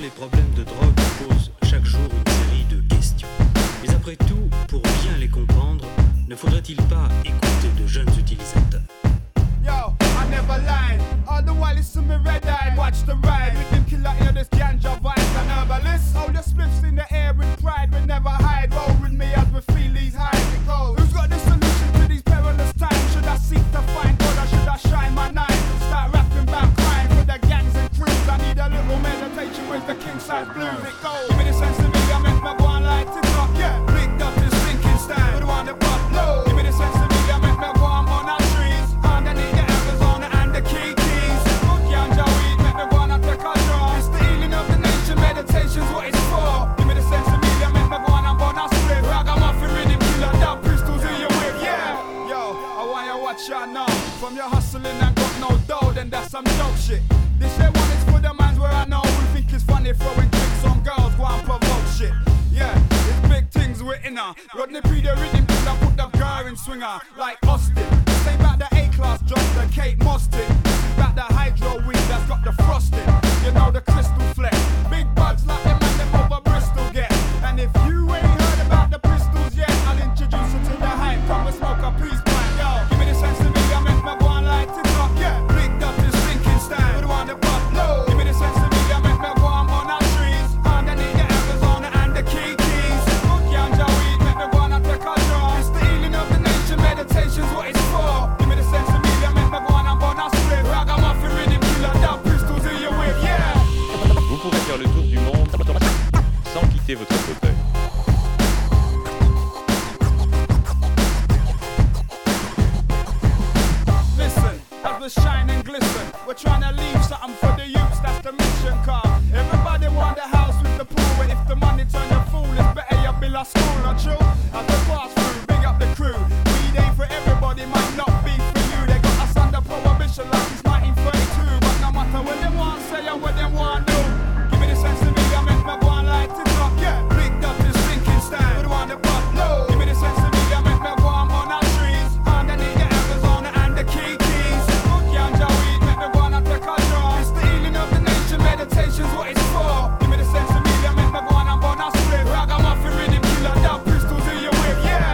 les problèmes de drogue posent chaque jour une série de questions. Mais après tout, pour bien les comprendre, ne faudrait-il pas écouter de jeunes utilisateurs? Yo, I never lied. All the while it's to me red eye. Watch the ride. With them killer in this ganja vibes and herbalist. Hold the spliffs in the air with pride. We never hide. Roll with me as we feel these highs. It goes. Who's got the solution to these perilous times? Should I seek to find God or should I shine my knife? Start rapping about crime for the gangs and crews. I need a little meditation with the king size blues. It goes. Give me the sense of me. I make my go on like TikTok. Yeah. Rigged up this thinking style. Put on the pop low. Give me the sense of me. I make my go on our trees. Underneath the Arizona and the keys. Good ganja weed, make me go on and take a draw. It's the healing of the nation, meditation's what it's for. Give me the sense of me, make me go on and burn a split. Ragamuffin rhythm killer, dub pistols in your whip, yeah. Yo, I want you watch ya now. From your hustling and got no dough, then that's some dope shit. This shit one is for the mans where I know we think it's funny throwing tricks on girls, go and provoke shit. Yeah, it's big things we're in her. Rodney P the rhythm killer, put the girl in swinger like Austin. Say back the A-class drop, the Kate Moss thing. Back the hydro weed that's got the frosting. You know the crystal flex. Big buds like them and them over Bristol get. And if you ain't heard about the pistols yet, I'll introduce you to the hype. Come and smoke a peace pipe, yo. Give me the sense of me, I make my go on like TikTok, yeah. Rigged up this thinking style. Put on the pop low. Give me the sense of me, I make my go on our trees. Underneath the Arizona and the keys. Good ganja weed, make me go on and take a draw. It's the healing of the nation, meditation's what it's for. Give me the sense of me, I make me go on and burn a split. Ragamuffin rhythm killer, dub pistols in your whip, yeah. Vous pourrez faire le tour du monde sans quitter votre fauteuil. Listen, as we shine and glisten, we're trying to leave something for the youths, that's the mission car. Everybody want the house with the pool, but if the money turn you fool, it's better you build a school, not true? As we pass through, big up the crew. Weed ain't for everybody, might not be for you. They got us under prohibition like it's 1932, but no matter what they want say or what they want do. Give me the sense of me, I make my go on like TikTok, yeah. Rigged up this thinking style, put on the pop low. Give me the sense of me, I make my go on our trees. Underneath the Arizona and the keys. Good ganja weed, make me go on and take a draw. It's the healing of the nation, meditation's what it's for. Give me the sense of me, I make me go on and burn a split. Ragamuffin rhythm killer, dub pistols in your whip, yeah.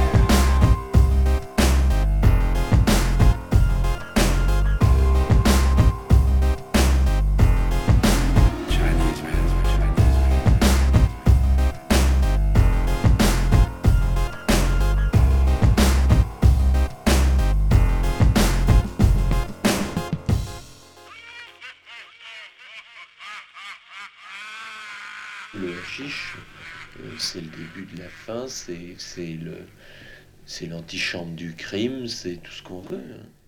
Le hashish, c'est le début de la fin, c'est l'antichambre du crime, c'est tout ce qu'on veut.